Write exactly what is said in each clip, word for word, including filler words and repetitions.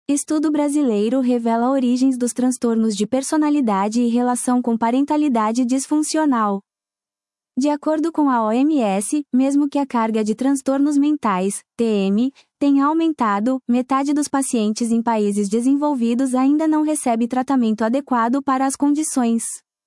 Estudo brasileiro revela origens dos transtornos de personalidade e relação com parentalidade disfuncional. De acordo com a O M S, mesmo que a carga de transtornos mentais, T M, tenha aumentado, metade dos pacientes em países desenvolvidos ainda não recebe tratamento adequado para as condições.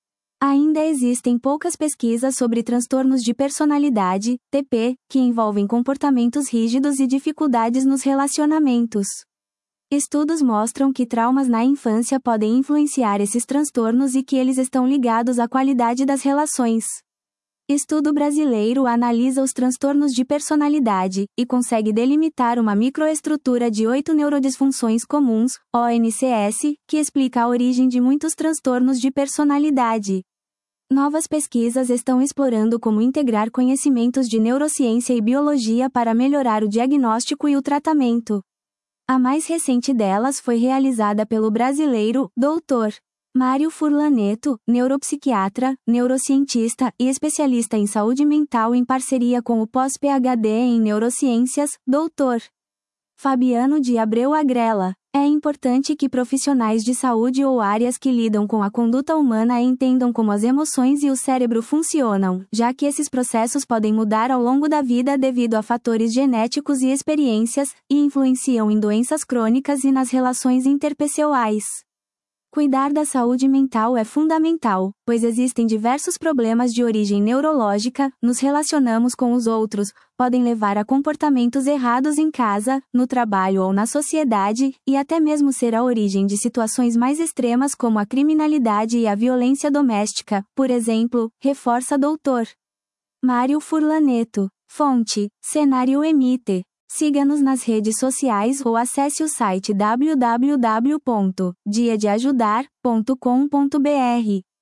Ainda existem poucas pesquisas sobre transtornos de personalidade, T P, que envolvem comportamentos rígidos e dificuldades nos relacionamentos. Estudos mostram que traumas na infância podem influenciar esses transtornos e que eles estão ligados à qualidade das relações. Estudo brasileiro analisa os transtornos de personalidade e consegue delimitar uma microestrutura de oito neurodisfunções comuns, O N C S, que explica a origem de muitos transtornos de personalidade. Novas pesquisas estão explorando como integrar conhecimentos de neurociência e biologia para melhorar o diagnóstico e o tratamento. A mais recente delas foi realizada pelo brasileiro, doutor Mário Furlaneto, neuropsiquiatra, neurocientista e especialista em saúde mental em parceria com o pós-P H D em neurociências, doutor Fabiano de Abreu Agrela. É importante que profissionais de saúde ou áreas que lidam com a conduta humana entendam como as emoções e o cérebro funcionam, já que esses processos podem mudar ao longo da vida devido a fatores genéticos e experiências, e influenciam em doenças crônicas e nas relações interpessoais. Cuidar da saúde mental é fundamental, pois existem diversos problemas de origem neurológica, nos relacionamos com os outros, podem levar a comportamentos errados em casa, no trabalho ou na sociedade, e até mesmo ser a origem de situações mais extremas como a criminalidade e a violência doméstica, por exemplo, reforça doutor Mário Furlaneto. Fonte: Cenário Emite. Siga-nos nas redes sociais ou acesse o site w w w ponto dia de ajudar ponto com ponto b r.